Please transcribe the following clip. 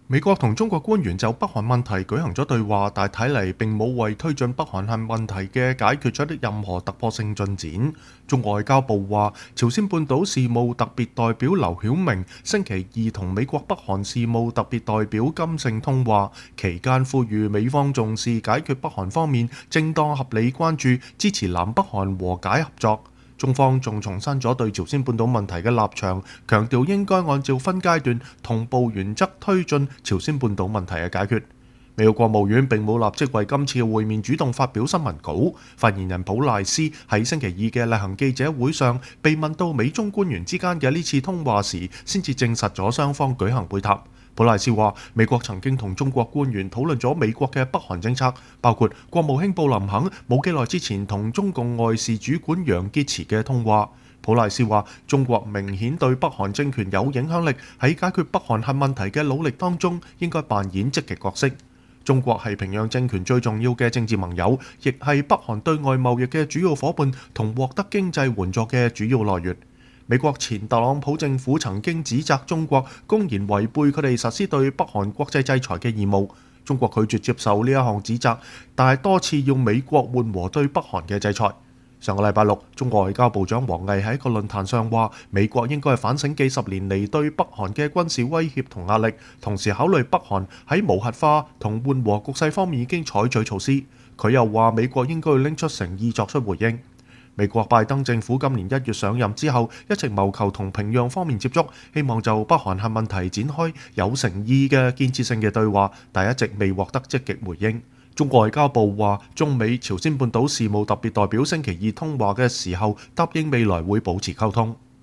美國同中國官員就北韓問題舉行咗對話，但睇嚟並冇為推進北韓核問題嘅解決取得任何突破性進展。中國外交部話，朝鮮半島事務特別代表劉曉明星期二同美國北韓事務特別代表金正通話，期間呼籲美方重視解決北韓方面正當合理關注，支持南北韓和解合作。中方仲重申咗對朝鮮半島問題嘅立場，強調應該按照分階段同步原則推進朝鮮半島問題嘅解決。美國國務院並冇立即為今次嘅會面主動發表新聞稿。發言人普賴斯喺星期二嘅例行記者會上被問到美中官員之間嘅呢次通話時，先至證實咗雙方舉行會談。普賴斯話：美國曾經同中國官員討論咗美國嘅北韓政策，包括國務卿布林肯冇幾耐之前同中共外事主管楊潔篪嘅通話。普賴斯話：中國明顯對北韓政權有影響力，喺解決北韓核問題嘅努力當中應該扮演積極角色。中國係平壤政權最重要嘅政治盟友，亦係北韓對外貿易嘅主要夥伴同獲得經濟援助嘅主要來源。美國前特朗普政府曾經指責中國公然違背佢哋實施對北韓國際制裁嘅義務，中國拒絕接受呢一項指責，但係多次要美國緩和對北韓嘅制裁。上個禮拜六，中國外交部長王毅喺一個論壇上話，美國應該反省幾十年嚟對北韓嘅軍事威脅同壓力，同時考慮北韓喺無核化同緩和局勢方面已經採取措施。佢又話，美國應該拎出誠意作出回應。美國拜登政府今年1月上任之後，一直謀求同平壤方面接觸，希望就北韓核問題展開有誠意嘅建設性嘅對話，但一直未獲得積極回應。中國外交部話，中美朝鮮半島事務特別代表星期二通話嘅時候，答應未來會保持溝通。